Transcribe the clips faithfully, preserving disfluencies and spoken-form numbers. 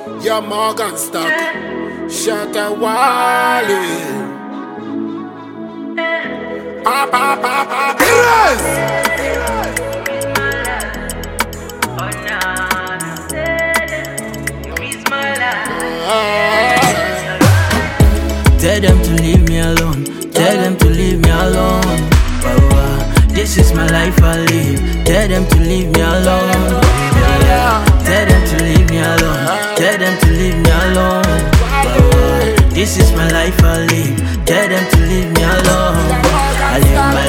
Your Morgan stock, Shaka Wally. Pa pa pa pa pa. Tell them to leave me alone. Tell them to leave me alone. Wow, wow. This is my life I live. Tell them to leave me alone. Yeah, yeah. Tell them to leave me alone. Tell them to leave me alone. Wow, wow. This is my life I live. Tell them to leave me alone. I live my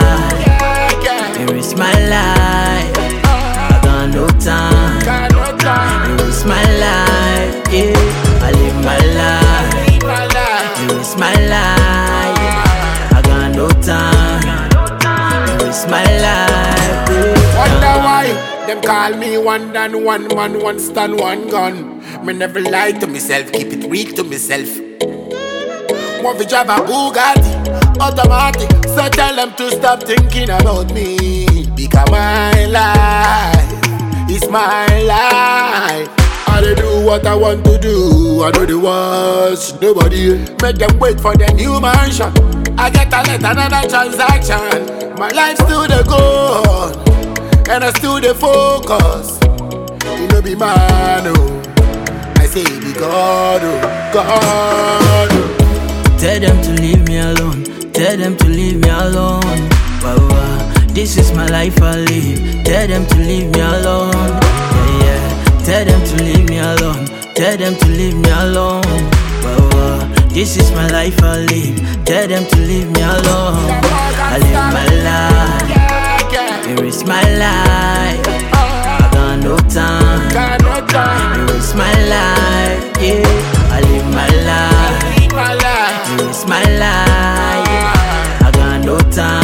life. Here is my life. I got no time. Here is my life. Yeah. I live my life. Here is my life. I got no time. Here is my life. Yeah. Wonder why them call me one dan one man, one stand, one gun. Me never lie to myself, keep it real to myself. Want to drive a Bugatti, automatic. So tell them to stop thinking about me. Because my life is my life. I dey do what I want to do. I know the watch nobody. Make them wait for the new mansion. I get a let another transaction. My life still dey go on, and I still dey focus. You know be man, oh. I say be God, oh, God, oh. Tell them to leave me alone. Tell them to leave me alone. Wow, wow. This is my life I live. Tell them to leave me alone. Yeah, yeah. Tell them to leave me alone. Tell them to leave me alone. Wow, wow. This is my life I live. Tell them to leave me alone. I live my life. Here is my life. I got no time. Here is my life. Yeah. I live my life. Here is my life. I got no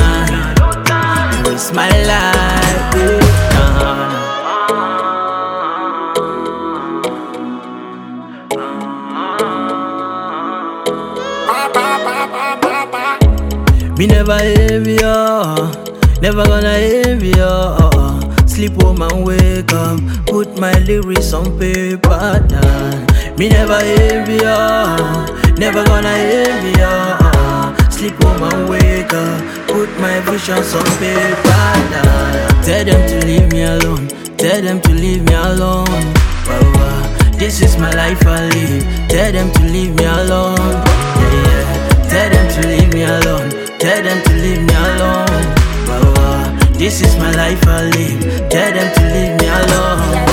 time. Here is my life. Yeah. Me never envy ya, never gonna envy ya. Sleep home and wake up, put my lyrics on paper. Nah. Me never envy ya, never gonna envy ya. Sleep home and wake up, put my visions on paper. Nah. Tell them to leave me alone, tell them to leave me alone. Wow, wow. This is my life I live. Tell them to leave me alone. Yeah, yeah. Tell them to leave me alone. Tell them to leave me alone. Wow, wow. This is my life I live. Tell them to leave me alone.